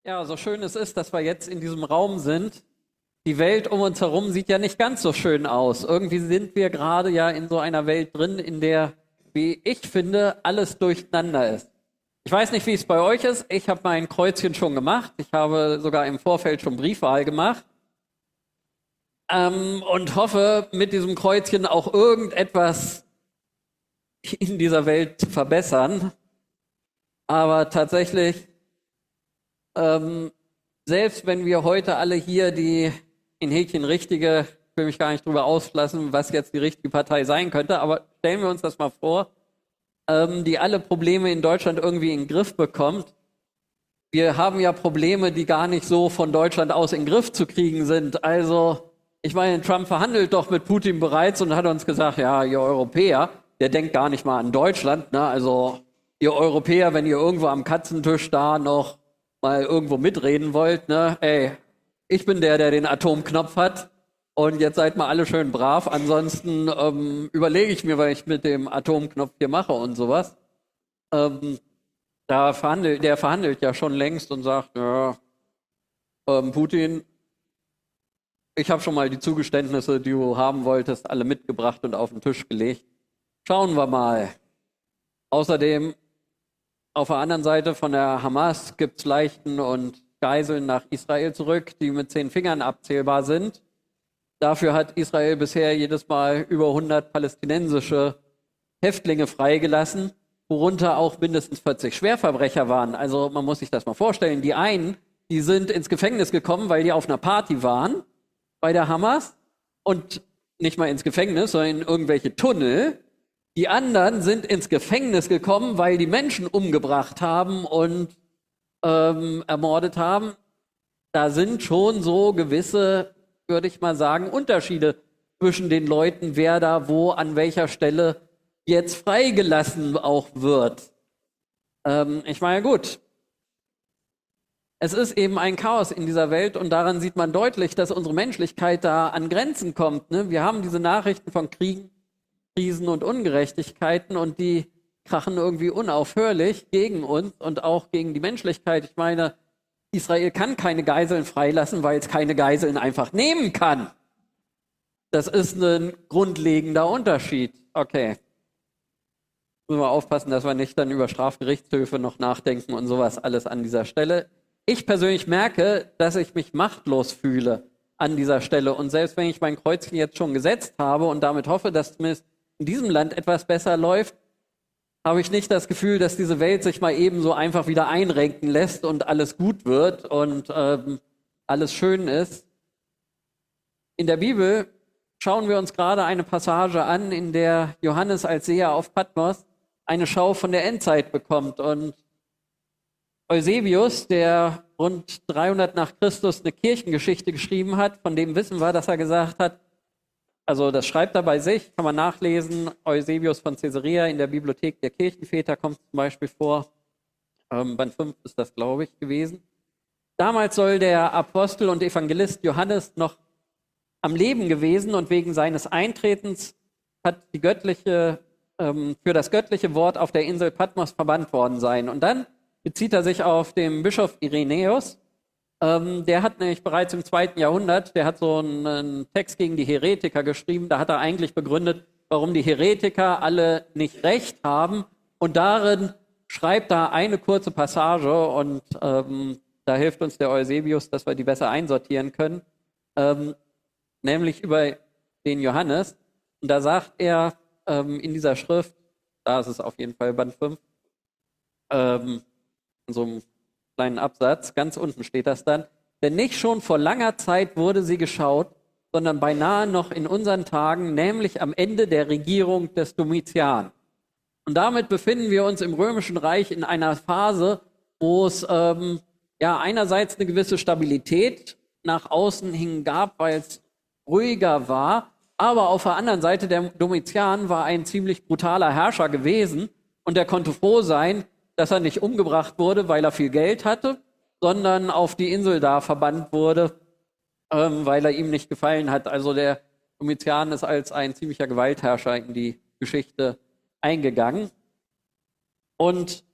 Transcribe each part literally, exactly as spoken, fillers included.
Ja, so schön es ist, dass wir jetzt in diesem Raum sind. Die Welt um uns herum sieht ja nicht ganz so schön aus. Irgendwie sind wir gerade ja in so einer Welt drin, in der, wie ich finde, alles durcheinander ist. Ich weiß nicht, wie es bei euch ist. Ich habe mein Kreuzchen schon gemacht. Ich habe sogar im Vorfeld schon Briefwahl gemacht. Ähm, und hoffe, mit diesem Kreuzchen auch irgendetwas in dieser Welt zu verbessern. Aber tatsächlich, ähm, selbst wenn wir heute alle hier die in Häkchen richtige, ich will mich gar nicht drüber auslassen, was jetzt die richtige Partei sein könnte, aber stellen wir uns das mal vor, ähm, die alle Probleme in Deutschland irgendwie in den Griff bekommt. Wir haben ja Probleme, die gar nicht so von Deutschland aus in den Griff zu kriegen sind. Also, ich meine, Trump verhandelt doch mit Putin bereits und hat uns gesagt, ja, ihr Europäer, der denkt gar nicht mal an Deutschland, ne? Also, ihr Europäer, wenn ihr irgendwo am Katzentisch da noch mal irgendwo mitreden wollt, ne, ey, ich bin der, der den Atomknopf hat und jetzt seid mal alle schön brav, ansonsten ähm, überlege ich mir, was ich mit dem Atomknopf hier mache und sowas. Ähm, da verhandelt, der verhandelt ja schon längst und sagt, ja, ähm, Putin, ich habe schon mal die Zugeständnisse, die du haben wolltest, alle mitgebracht und auf den Tisch gelegt. Schauen wir mal. Außerdem auf der anderen Seite von der Hamas gibt es Leichen und Geiseln nach Israel zurück, die mit zehn Fingern abzählbar sind. Dafür hat Israel bisher jedes Mal über hundert palästinensische Häftlinge freigelassen, worunter auch mindestens vierzig Schwerverbrecher waren. Also man muss sich das mal vorstellen. Die einen, die sind ins Gefängnis gekommen, weil die auf einer Party waren bei der Hamas und nicht mal ins Gefängnis, sondern in irgendwelche Tunnel. Die anderen sind ins Gefängnis gekommen, weil die Menschen umgebracht haben und ähm, ermordet haben. Da sind schon so gewisse, würde ich mal sagen, Unterschiede zwischen den Leuten, wer da wo an welcher Stelle jetzt freigelassen auch wird. Ähm, ich meine, gut. Es ist eben ein Chaos in dieser Welt und daran sieht man deutlich, dass unsere Menschlichkeit da an Grenzen kommt. Ne? Wir haben diese Nachrichten von Kriegen, Krisen und Ungerechtigkeiten und die krachen irgendwie unaufhörlich gegen uns und auch gegen die Menschlichkeit. Ich meine, Israel kann keine Geiseln freilassen, weil es keine Geiseln einfach nehmen kann. Das ist ein grundlegender Unterschied. Okay. Müssen wir aufpassen, dass wir nicht dann über Strafgerichtshöfe noch nachdenken und sowas alles an dieser Stelle. Ich persönlich merke, dass ich mich machtlos fühle an dieser Stelle. Und selbst wenn ich mein Kreuzchen jetzt schon gesetzt habe und damit hoffe, dass zumindest in diesem Land etwas besser läuft, habe ich nicht das Gefühl, dass diese Welt sich mal eben so einfach wieder einrenken lässt und alles gut wird und ähm, alles schön ist. In der Bibel schauen wir uns gerade eine Passage an, in der Johannes als Seher auf Patmos eine Schau von der Endzeit bekommt. Und Eusebius, der rund dreihundert nach Christus eine Kirchengeschichte geschrieben hat, von dem wissen wir, dass er gesagt hat, also das schreibt er bei sich, kann man nachlesen, Eusebius von Caesarea in der Bibliothek der Kirchenväter kommt zum Beispiel vor, ähm, Band fünf ist das, glaube ich, gewesen. Damals soll der Apostel und Evangelist Johannes noch am Leben gewesen und wegen seines Eintretens hat die göttliche, ähm, für das göttliche Wort auf der Insel Patmos verbannt worden sein. Und dann bezieht er sich auf den Bischof Irenäus. Ähm, der hat nämlich bereits im zweiten Jahrhundert, der hat so einen, einen Text gegen die Heretiker geschrieben, da hat er eigentlich begründet, warum die Heretiker alle nicht recht haben. Und darin schreibt er eine kurze Passage und ähm, da hilft uns der Eusebius, dass wir die besser einsortieren können, ähm, nämlich über den Johannes. Und da sagt er ähm, in dieser Schrift, da ist es auf jeden Fall Band fünf, ähm, in so einem kleinen Absatz, ganz unten steht das dann, denn nicht schon vor langer Zeit wurde sie geschaut, sondern beinahe noch in unseren Tagen, nämlich am Ende der Regierung des Domitian. Und damit befinden wir uns im Römischen Reich in einer Phase, wo es ähm, ja einerseits eine gewisse Stabilität nach außen hin gab, weil es ruhiger war, aber auf der anderen Seite, der Domitian war ein ziemlich brutaler Herrscher gewesen und er konnte froh sein, dass er nicht umgebracht wurde, weil er viel Geld hatte, sondern auf die Insel da verbannt wurde, ähm, weil er ihm nicht gefallen hat. Also der Domitian ist als ein ziemlicher Gewaltherrscher in die Geschichte eingegangen. Und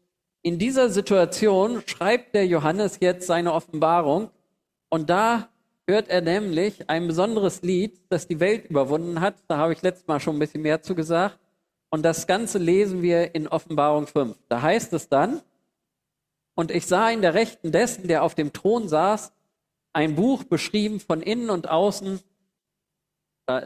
In dieser Situation schreibt der Johannes jetzt seine Offenbarung und da hört er nämlich ein besonderes Lied, das die Welt überwunden hat. Da habe ich letztes Mal schon ein bisschen mehr zu gesagt. Und das Ganze lesen wir in Offenbarung fünf. Da heißt es dann: Und ich sah in der Rechten dessen, der auf dem Thron saß, ein Buch beschrieben von innen und außen. Da,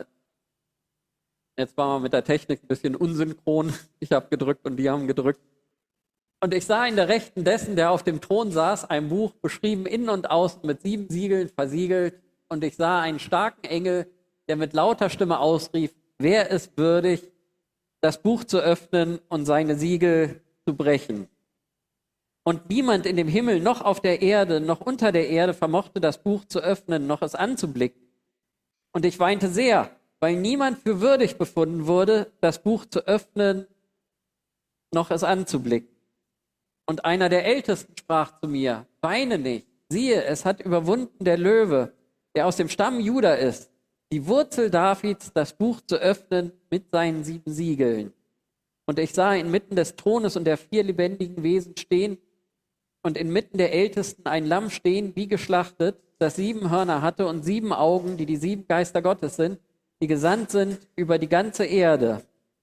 jetzt waren wir mit der Technik ein bisschen unsynchron. Ich habe gedrückt und die haben gedrückt. Und ich sah in der Rechten dessen, der auf dem Thron saß, ein Buch beschrieben innen und außen mit sieben Siegeln versiegelt. Und ich sah einen starken Engel, der mit lauter Stimme ausrief: Wer ist würdig, das Buch zu öffnen und seine Siegel zu brechen? Und niemand in dem Himmel, noch auf der Erde, noch unter der Erde vermochte das Buch zu öffnen, noch es anzublicken. Und ich weinte sehr, weil niemand für würdig befunden wurde, das Buch zu öffnen, noch es anzublicken. Und einer der Ältesten sprach zu mir: Weine nicht, siehe, es hat überwunden der Löwe, der aus dem Stamm Juda ist, die Wurzel Davids, das Buch zu öffnen mit seinen sieben Siegeln. Und ich sah inmitten des Thrones und der vier lebendigen Wesen stehen und inmitten der Ältesten ein Lamm stehen, wie geschlachtet, das sieben Hörner hatte und sieben Augen, die die sieben Geister Gottes sind, die gesandt sind über die ganze Erde.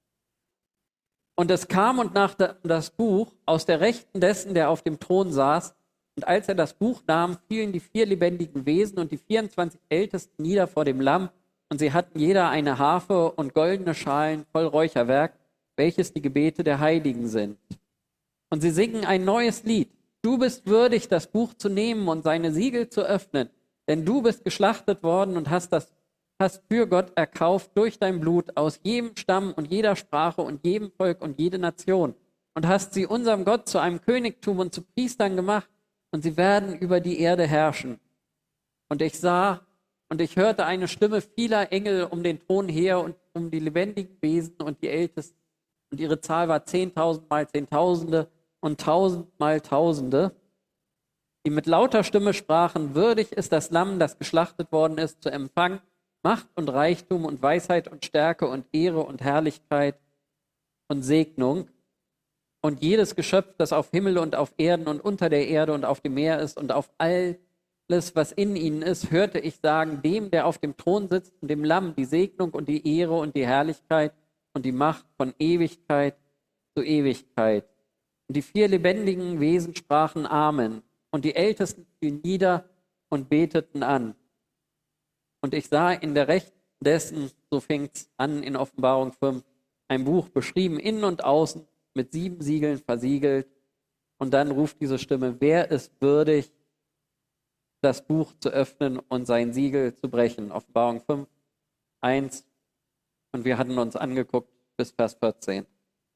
Und es kam und nahm das Buch aus der Rechten dessen, der auf dem Thron saß. Und als er das Buch nahm, fielen die vier lebendigen Wesen und die vierundzwanzig Ältesten nieder vor dem Lamm. Und sie hatten jeder eine Harfe und goldene Schalen voll Räucherwerk, welches die Gebete der Heiligen sind. Und sie singen ein neues Lied. Du bist würdig, das Buch zu nehmen und seine Siegel zu öffnen. Denn du bist geschlachtet worden und hast das hast für Gott erkauft durch dein Blut aus jedem Stamm und jeder Sprache und jedem Volk und jede Nation und hast sie unserem Gott zu einem Königtum und zu Priestern gemacht und sie werden über die Erde herrschen. Und ich sah und ich hörte eine Stimme vieler Engel um den Thron her und um die lebendigen Wesen und die Ältesten und ihre Zahl war zehntausend mal Zehntausende und tausend mal Tausende, die mit lauter Stimme sprachen: Würdig ist das Lamm, das geschlachtet worden ist, zu empfangen Macht und Reichtum und Weisheit und Stärke und Ehre und Herrlichkeit und Segnung. Und jedes Geschöpf, das auf Himmel und auf Erden und unter der Erde und auf dem Meer ist und auf alles, was in ihnen ist, hörte ich sagen: Dem, der auf dem Thron sitzt und dem Lamm, die Segnung und die Ehre und die Herrlichkeit und die Macht von Ewigkeit zu Ewigkeit. Und die vier lebendigen Wesen sprachen Amen. Und die Ältesten fielen nieder und beteten an. Und ich sah in der Rechten dessen, so fängt's an in Offenbarung fünf, ein Buch beschrieben innen und außen, mit sieben Siegeln versiegelt. Und dann ruft diese Stimme: Wer ist würdig, das Buch zu öffnen und sein Siegel zu brechen? Offenbarung fünf, eins. Und wir hatten uns angeguckt bis Vers vierzehn.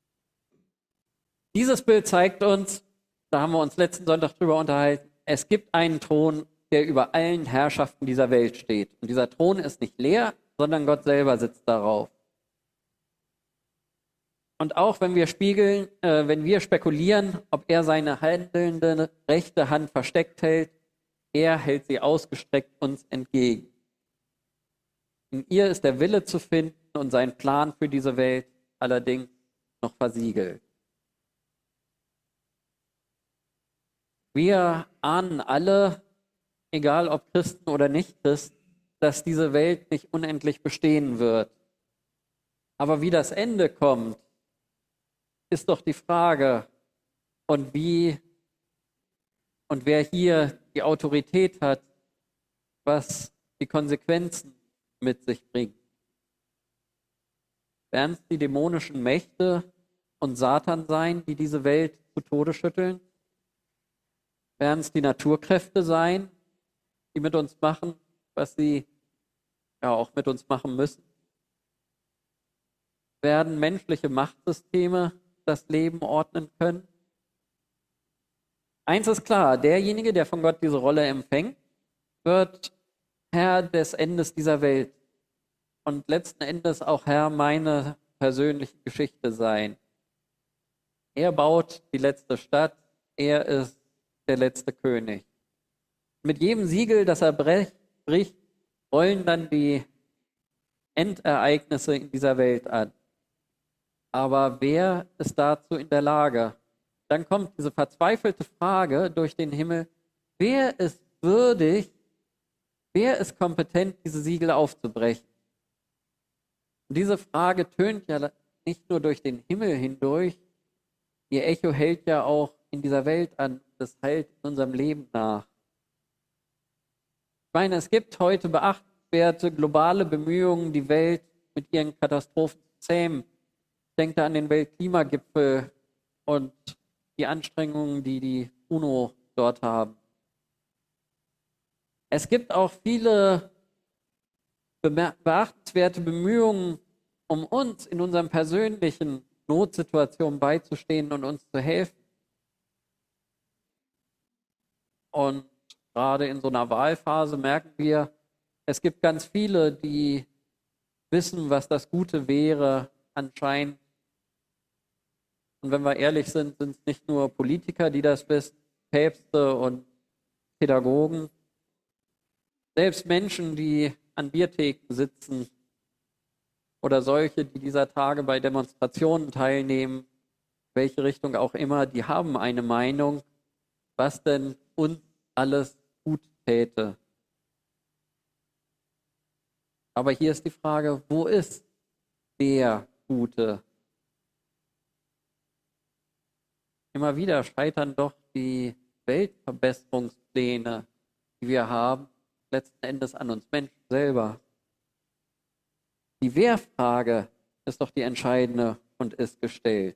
Dieses Bild zeigt uns, da haben wir uns letzten Sonntag drüber unterhalten, es gibt einen Thron, der über allen Herrschaften dieser Welt steht. Und dieser Thron ist nicht leer, sondern Gott selber sitzt darauf. Und auch wenn wir spiegeln, äh, wenn wir spekulieren, ob er seine handelnde rechte Hand versteckt hält, er hält sie ausgestreckt uns entgegen. In ihr ist der Wille zu finden und sein Plan für diese Welt allerdings noch versiegelt. Wir ahnen alle, egal ob Christen oder nicht Christen, dass diese Welt nicht unendlich bestehen wird. Aber wie das Ende kommt, ist doch die Frage, und wie und wer hier die Autorität hat, was die Konsequenzen mit sich bringt. Werden es die dämonischen Mächte und Satan sein, die diese Welt zu Tode schütteln? Werden es die Naturkräfte sein, die mit uns machen, was sie ja auch mit uns machen müssen? Werden menschliche Machtsysteme das Leben ordnen können? Eins ist klar: Derjenige, der von Gott diese Rolle empfängt, wird Herr des Endes dieser Welt und letzten Endes auch Herr meiner persönlichen Geschichte sein. Er baut die letzte Stadt, er ist der letzte König. Mit jedem Siegel, das er bricht, rollen dann die Endereignisse in dieser Welt an. Aber wer ist dazu in der Lage? dann kommt diese verzweifelte Frage durch den Himmel, wer ist würdig, wer ist kompetent, diese Siegel aufzubrechen? Und diese Frage tönt ja nicht nur durch den Himmel hindurch, ihr Echo hält ja auch in dieser Welt an, das hält in unserem Leben nach. Ich meine, es gibt heute beachtenswerte globale Bemühungen, die Welt mit ihren Katastrophen zu zähmen. Ich denke da an den Weltklimagipfel und die Anstrengungen, die die UNO dort haben. Es gibt auch viele beachtenswerte Bemühungen, um uns in unseren persönlichen Notsituationen beizustehen und uns zu helfen. Und gerade in so einer Wahlphase merken wir, es gibt ganz viele, die wissen, was das Gute wäre, anscheinend. Und wenn wir ehrlich sind, sind es nicht nur Politiker, die das wissen, Päpste und Pädagogen. Selbst Menschen, die an Biertheken sitzen oder solche, die dieser Tage bei Demonstrationen teilnehmen, welche Richtung auch immer, die haben eine Meinung, was denn uns alles gut täte. Aber hier ist die Frage, wo ist der Gute? Immer wieder scheitern doch die Weltverbesserungspläne, die wir haben, letzten Endes an uns Menschen selber. Die Wer-Frage ist doch die entscheidende und ist gestellt.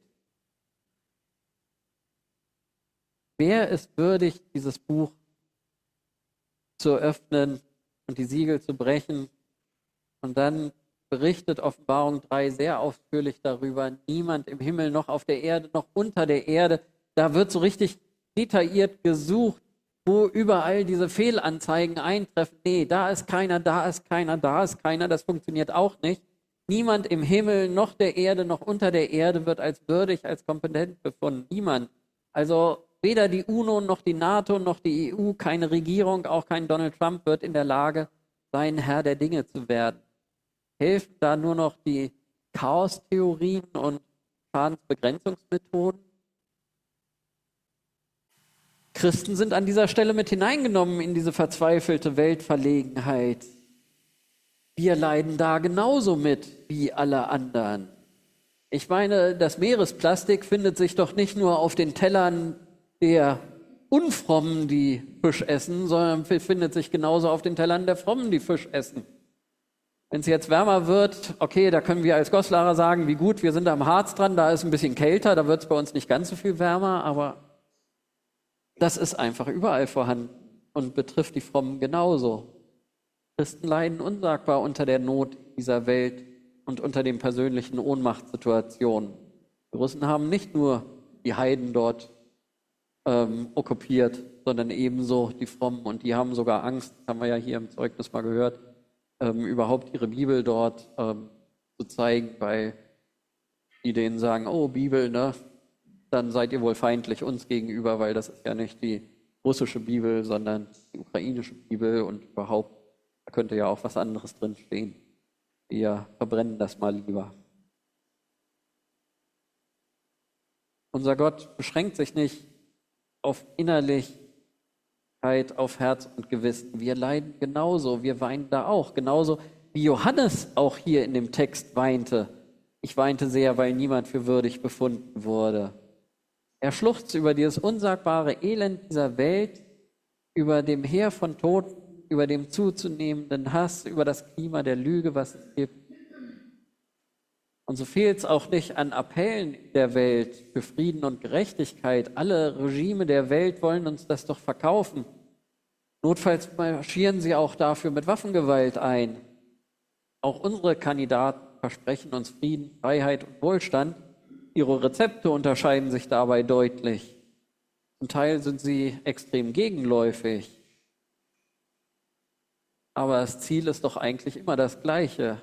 Wer ist würdig, dieses Buch zu öffnen und die Siegel zu brechen? Und dann berichtet Offenbarung drei sehr ausführlich darüber, niemand im Himmel, noch auf der Erde, noch unter der Erde. Da wird so richtig detailliert gesucht, wo überall diese Fehlanzeigen eintreffen. Nee, da ist keiner, da ist keiner, da ist keiner. Das funktioniert auch nicht. Niemand im Himmel, noch der Erde, noch unter der Erde wird als würdig, als kompetent befunden. Niemand. Also weder die UNO, noch die NATO, noch die E U, keine Regierung, auch kein Donald Trump wird in der Lage sein, Herr der Dinge zu werden. Helfen da nur noch die Chaostheorien und Schadensbegrenzungsmethoden? Christen sind an dieser Stelle mit hineingenommen in diese verzweifelte Weltverlegenheit. Wir leiden da genauso mit wie alle anderen. Ich meine, das Meeresplastik findet sich doch nicht nur auf den Tellern der Unfrommen, die Fisch essen, sondern findet sich genauso auf den Tellern der Frommen, die Fisch essen. Wenn es jetzt wärmer wird, okay, da können wir als Goslarer sagen, wie gut, wir sind am Harz dran, da ist ein bisschen kälter, da wird es bei uns nicht ganz so viel wärmer, aber das ist einfach überall vorhanden und betrifft die Frommen genauso. Christen leiden unsagbar unter der Not dieser Welt und unter den persönlichen Ohnmachtssituationen. Die Russen haben nicht nur die Heiden dort ähm, okkupiert, sondern ebenso die Frommen, und die haben sogar Angst, haben wir ja hier im Zeugnis mal gehört, ähm, überhaupt ihre Bibel dort ähm, zu zeigen, weil die denen sagen, oh Bibel, ne, dann seid ihr wohl feindlich uns gegenüber, weil das ist ja nicht die russische Bibel, sondern die ukrainische Bibel, und überhaupt, da könnte ja auch was anderes drin stehen. Wir verbrennen das mal lieber. Unser Gott beschränkt sich nicht auf Innerlichkeit, auf Herz und Gewissen. Wir leiden genauso, wir weinen da auch, genauso wie Johannes auch hier in dem Text weinte. Ich weinte sehr, weil niemand für würdig befunden wurde. Er schluchzt über dieses unsagbare Elend dieser Welt, über dem Heer von Toten, über dem zuzunehmenden Hass, über das Klima der Lüge, was es gibt. Und so fehlt es auch nicht an Appellen der Welt für Frieden und Gerechtigkeit. Alle Regime der Welt wollen uns das doch verkaufen. Notfalls marschieren sie auch dafür mit Waffengewalt ein. Auch unsere Kandidaten versprechen uns Frieden, Freiheit und Wohlstand. Ihre Rezepte unterscheiden sich dabei deutlich. Zum Teil sind sie extrem gegenläufig. Aber das Ziel ist doch eigentlich immer das Gleiche.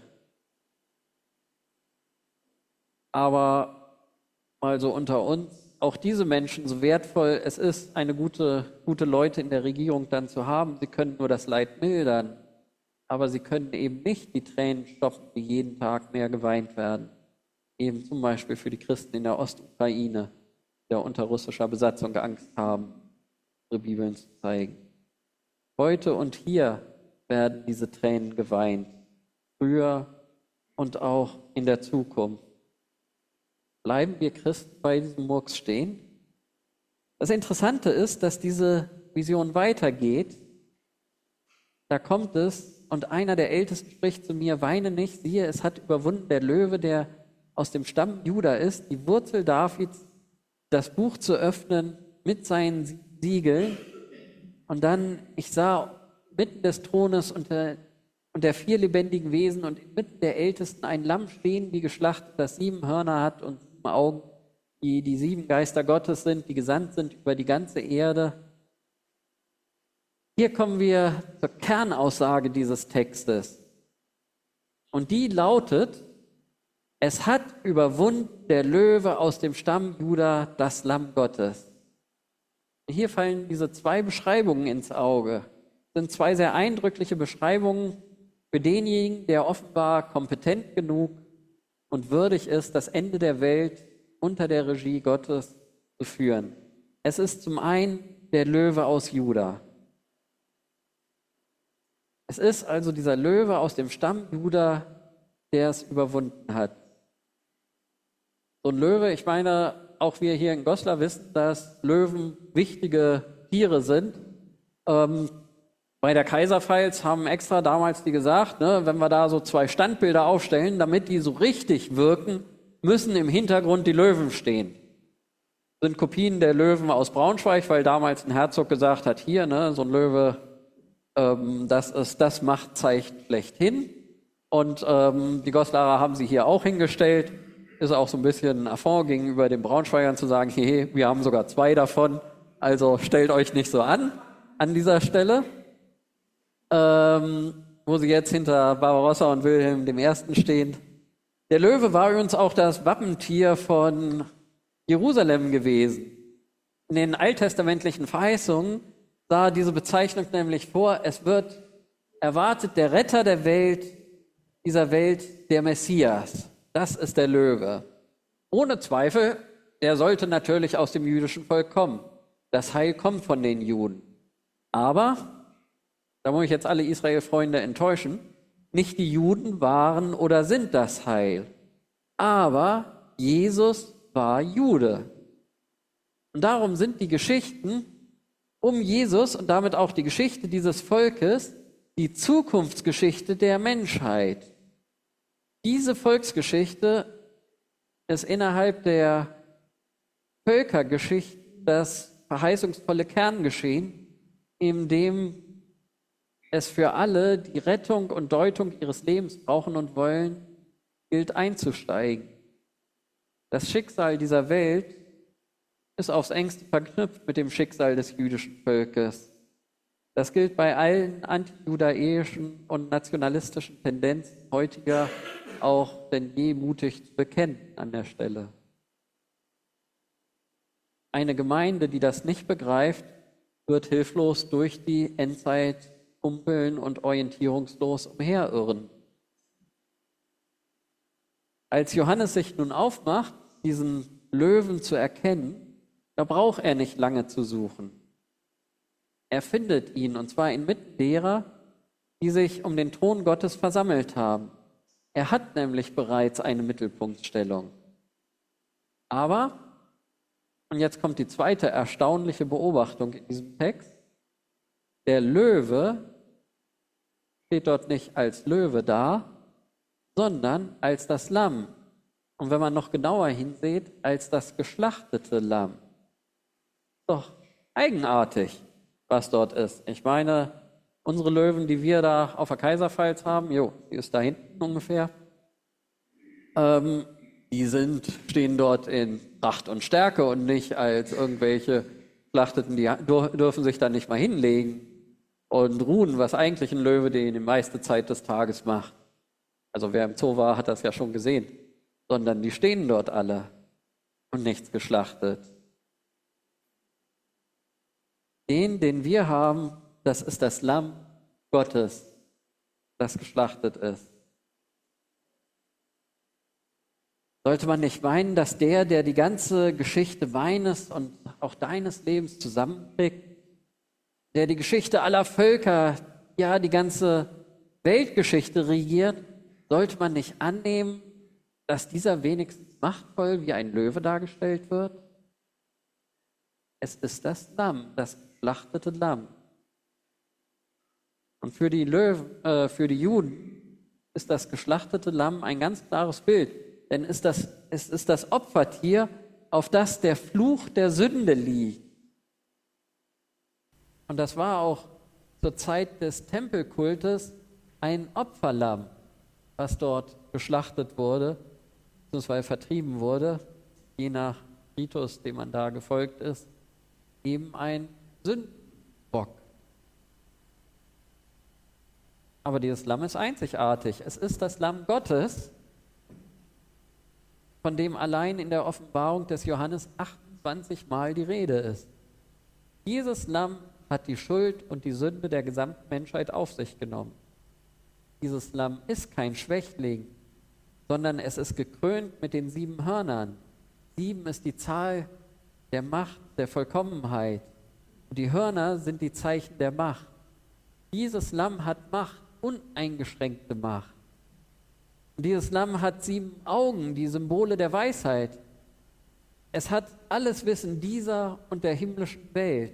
Aber mal so unter uns, auch diese Menschen, so wertvoll es ist, eine gute, gute Leute in der Regierung dann zu haben, sie können nur das Leid mildern, aber sie können eben nicht die Tränen stoppen, die jeden Tag mehr geweint werden. Eben zum Beispiel für die Christen in der Ostukraine. der unter russischer Besatzung Angst haben, ihre Bibeln zu zeigen. Heute und hier werden diese Tränen geweint, früher und auch in der Zukunft. Bleiben wir Christen bei diesem Murks stehen? Das Interessante ist, dass diese Vision weitergeht. Da kommt es und einer der Ältesten spricht zu mir: Weine nicht, siehe, es hat überwunden der Löwe, der aus dem Stamm Juda ist, die Wurzel Davids, das Buch zu öffnen mit seinen Siegeln. Und dann, ich sah mitten des Thrones und der, und der vier lebendigen Wesen und inmitten der Ältesten ein Lamm stehen, wie geschlachtet, das sieben Hörner hat und sieben Augen, die die sieben Geister Gottes sind, die gesandt sind über die ganze Erde. Hier kommen wir zur Kernaussage dieses Textes. Und die lautet: Es hat überwunden der Löwe aus dem Stamm Juda, das Lamm Gottes. Hier fallen diese zwei Beschreibungen ins Auge. Das sind zwei sehr eindrückliche Beschreibungen für denjenigen, der offenbar kompetent genug und würdig ist, das Ende der Welt unter der Regie Gottes zu führen. Es ist zum einen der Löwe aus Juda. Es ist also dieser Löwe aus dem Stamm Juda, der es überwunden hat. So ein Löwe, ich meine, auch wir hier in Goslar wissen, dass Löwen wichtige Tiere sind. Ähm, bei der Kaiserpfalz haben extra damals die gesagt, ne, wenn wir da so zwei Standbilder aufstellen, damit die so richtig wirken, müssen im Hintergrund die Löwen stehen. Das sind Kopien der Löwen aus Braunschweig, weil damals ein Herzog gesagt hat, hier, ne, so ein Löwe, ähm, das ist das Machtzeichen schlechthin. Und ähm, die Goslarer haben sie hier auch hingestellt. Ist auch so ein bisschen ein Affront gegenüber den Braunschweigern zu sagen, hey, wir haben sogar zwei davon, also stellt euch nicht so an, an dieser Stelle. Ähm, wo sie jetzt hinter Barbarossa und Wilhelm dem Ersten stehen. Der Löwe war übrigens auch das Wappentier von Jerusalem gewesen. In den alttestamentlichen Verheißungen sah diese Bezeichnung nämlich vor, es wird erwartet der Retter der Welt, dieser Welt, der Messias. Das ist der Löwe. Ohne Zweifel, der sollte natürlich aus dem jüdischen Volk kommen. Das Heil kommt von den Juden. Aber, da muss ich jetzt alle Israel-Freunde enttäuschen, nicht die Juden waren oder sind das Heil. Aber Jesus war Jude. Und darum sind die Geschichten um Jesus und damit auch die Geschichte dieses Volkes die Zukunftsgeschichte der Menschheit. Diese Volksgeschichte ist innerhalb der Völkergeschichte das verheißungsvolle Kerngeschehen, in dem es für alle, die Rettung und Deutung ihres Lebens brauchen und wollen, gilt einzusteigen. Das Schicksal dieser Welt ist aufs engste verknüpft mit dem Schicksal des jüdischen Volkes. Das gilt bei allen antijudaischen und nationalistischen Tendenzen heutiger auch denn je mutig zu bekennen an der Stelle. Eine Gemeinde, die das nicht begreift, wird hilflos durch die Endzeit humpeln und orientierungslos umherirren. Als Johannes sich nun aufmacht, diesen Löwen zu erkennen, da braucht er nicht lange zu suchen. Er findet ihn, und zwar inmitten derer, die sich um den Thron Gottes versammelt haben. Er hat nämlich bereits eine Mittelpunktstellung. Aber, und jetzt kommt die zweite erstaunliche Beobachtung in diesem Text, der Löwe steht dort nicht als Löwe da, sondern als das Lamm. Und wenn man noch genauer hinsieht, als das geschlachtete Lamm. Doch eigenartig, was dort ist. Ich meine, unsere Löwen, die wir da auf der Kaiserpfalz haben, jo, die ist da hinten ungefähr, ähm, die sind, stehen dort in Pracht und Stärke und nicht als irgendwelche Schlachteten, die dürfen sich da nicht mal hinlegen und ruhen, was eigentlich ein Löwe den die meiste Zeit des Tages macht. Also wer im Zoo war, hat das ja schon gesehen. Sondern die stehen dort alle und nichts geschlachtet. Den, den wir haben, das ist das Lamm Gottes, das geschlachtet ist. Sollte man nicht meinen, dass der, der die ganze Geschichte meines und auch deines Lebens zusammenkriegt, der die Geschichte aller Völker, ja die ganze Weltgeschichte regiert, sollte man nicht annehmen, dass dieser wenigstens machtvoll wie ein Löwe dargestellt wird? Es ist das Lamm, das geschlachtete Lamm. Und für die Löwen, äh, für die Juden ist das geschlachtete Lamm ein ganz klares Bild. Denn ist das, es ist das Opfertier, auf das der Fluch der Sünde liegt. Und das war auch zur Zeit des Tempelkultes ein Opferlamm, was dort geschlachtet wurde, beziehungsweise vertrieben wurde, je nach Ritus, dem man da gefolgt ist, eben ein Sündenbock. Aber dieses Lamm ist einzigartig. Es ist das Lamm Gottes, von dem allein in der Offenbarung des Johannes achtundzwanzig Mal die Rede ist. Dieses Lamm hat die Schuld und die Sünde der gesamten Menschheit auf sich genommen. Dieses Lamm ist kein Schwächling, sondern es ist gekrönt mit den sieben Hörnern. Sieben ist die Zahl der Macht, der Vollkommenheit. Und die Hörner sind die Zeichen der Macht. Dieses Lamm hat Macht, uneingeschränkte Macht. Und dieses Lamm hat sieben Augen, die Symbole der Weisheit. Es hat alles Wissen dieser und der himmlischen Welt.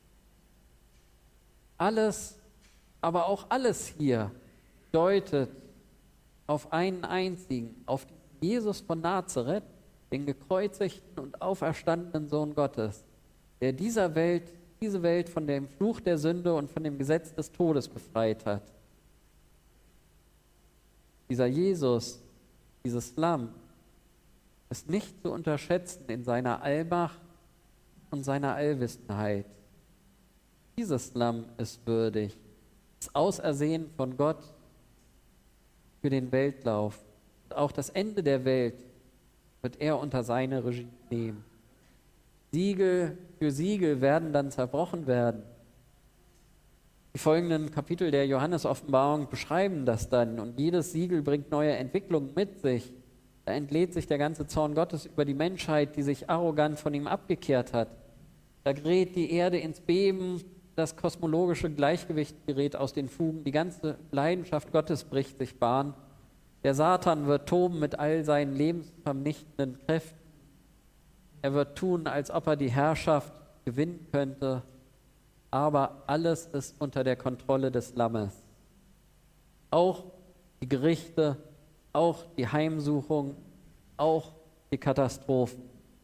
Alles, aber auch alles hier deutet auf einen einzigen, auf Jesus von Nazareth, den gekreuzigten und auferstandenen Sohn Gottes, der dieser Welt, diese Welt von dem Fluch der Sünde und von dem Gesetz des Todes befreit hat. Dieser Jesus, dieses Lamm, ist nicht zu unterschätzen in seiner Allmacht und seiner Allwissenheit. Dieses Lamm ist würdig, ist ausersehen von Gott für den Weltlauf. Und auch das Ende der Welt wird er unter seine Regie nehmen. Siegel für Siegel werden dann zerbrochen werden. Die folgenden Kapitel der Johannes-Offenbarung beschreiben das dann. Und jedes Siegel bringt neue Entwicklungen mit sich. Da entlädt sich der ganze Zorn Gottes über die Menschheit, die sich arrogant von ihm abgekehrt hat. Da gerät die Erde ins Beben, das kosmologische Gleichgewicht gerät aus den Fugen, die ganze Leidenschaft Gottes bricht sich Bahn. Der Satan wird toben mit all seinen lebensvernichtenden Kräften. Er wird tun, als ob er die Herrschaft gewinnen könnte. Aber alles ist unter der Kontrolle des Lammes. Auch die Gerichte, auch die Heimsuchung, auch die Katastrophen.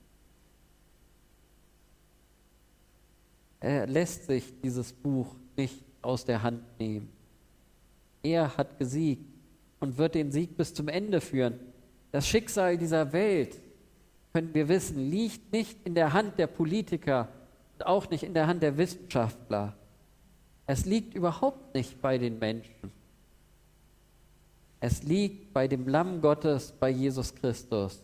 Er lässt sich dieses Buch nicht aus der Hand nehmen. Er hat gesiegt und wird den Sieg bis zum Ende führen. Das Schicksal dieser Welt, können wir wissen, liegt nicht in der Hand der Politiker und auch nicht in der Hand der Wissenschaftler. Es liegt überhaupt nicht bei den Menschen. Es liegt bei dem Lamm Gottes, bei Jesus Christus.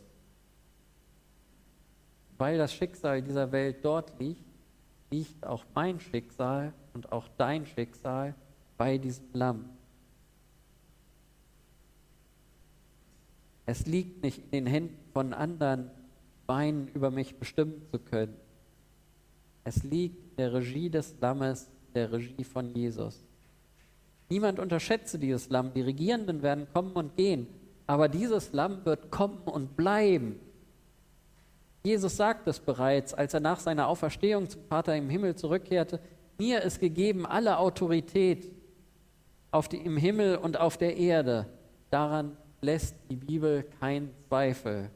Weil das Schicksal dieser Welt dort liegt, liegt auch mein Schicksal und auch dein Schicksal bei diesem Lamm. Es liegt nicht in den Händen von anderen, meinen, über mich bestimmen zu können. Es liegt in der Regie des Lammes, der Regie von Jesus. Niemand unterschätze dieses Lamm. Die Regierenden werden kommen und gehen, aber dieses Lamm wird kommen und bleiben. Jesus sagt es bereits, als er nach seiner Auferstehung zum Vater im Himmel zurückkehrte: Mir ist gegeben alle Autorität auf die, im Himmel und auf der Erde. Daran lässt die Bibel keinen Zweifel.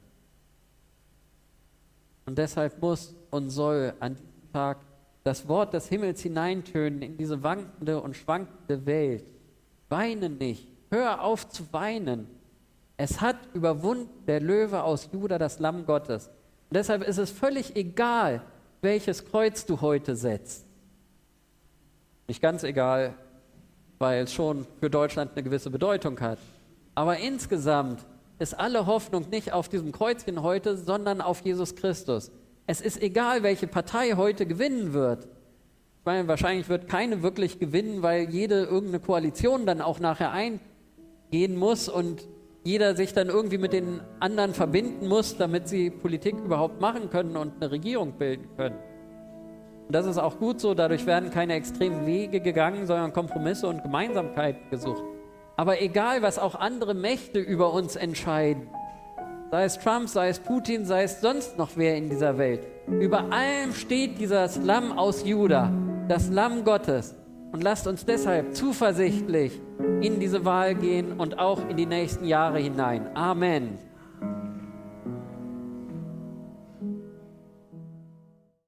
Und deshalb muss und soll an diesem Tag das Wort des Himmels hineintönen in diese wankende und schwankende Welt. Weine nicht, hör auf zu weinen. Es hat überwunden der Löwe aus Juda, das Lamm Gottes. Und deshalb ist es völlig egal, welches Kreuz du heute setzt. Nicht ganz egal, weil es schon für Deutschland eine gewisse Bedeutung hat. Aber insgesamt ist alle Hoffnung nicht auf diesem Kreuzchen heute, sondern auf Jesus Christus. Es ist egal, welche Partei heute gewinnen wird. Ich meine, wahrscheinlich wird keine wirklich gewinnen, weil jede irgendeine Koalition dann auch nachher eingehen muss und jeder sich dann irgendwie mit den anderen verbinden muss, damit sie Politik überhaupt machen können und eine Regierung bilden können. Und das ist auch gut so, dadurch werden keine extremen Wege gegangen, sondern Kompromisse und Gemeinsamkeiten gesucht. Aber egal, was auch andere Mächte über uns entscheiden, sei es Trump, sei es Putin, sei es sonst noch wer in dieser Welt, über allem steht dieses Lamm aus Juda, das Lamm Gottes. Und lasst uns deshalb zuversichtlich in diese Wahl gehen und auch in die nächsten Jahre hinein. Amen.